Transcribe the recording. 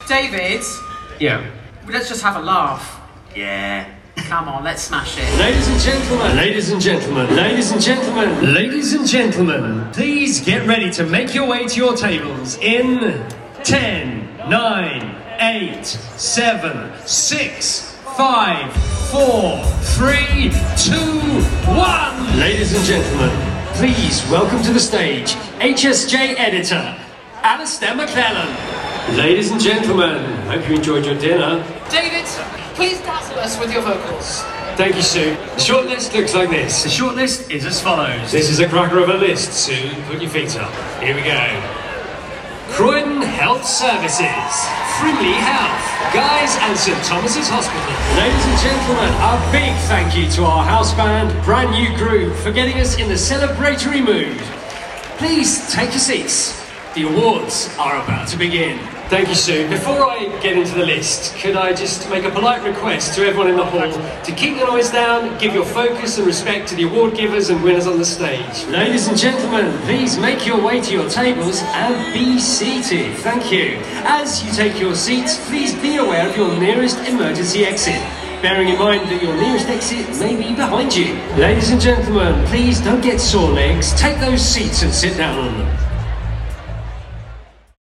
David, Yeah. let's just have a laugh. Yeah. Come on, let's smash it. Ladies and gentlemen, ladies and gentlemen, ladies and gentlemen, ladies and gentlemen, please get ready to make your way to your tables in 10, 9, 8, 7, 6, 5, 4, 3, 2, 1. Ladies and gentlemen, please welcome to the stage HSJ editor, Alistair McClellan. Ladies and gentlemen, hope you enjoyed your dinner. David, please dazzle us with your vocals. Thank you, Sue. The shortlist looks like this. The shortlist is as follows. This is a cracker of a list, Sue. Put your feet up. Here we go. Croydon Health Services, Frimley Health, Guy's and St Thomas's Hospital. Ladies and gentlemen, a big thank you to our house band, Brand New Groove, for getting us in the celebratory mood. Please take your seats. The awards are about to begin. Thank you, Sue. Before I get into the list, could I just make a polite request to everyone in the hall to keep the noise down, give your focus and respect to the award givers and winners on the stage. Ladies and gentlemen, please make your way to your tables and be seated. Thank you. As you take your seats, please be aware of your nearest emergency exit, bearing in mind that your nearest exit may be behind you. Ladies and gentlemen, please don't get sore legs. Take those seats and sit down on them.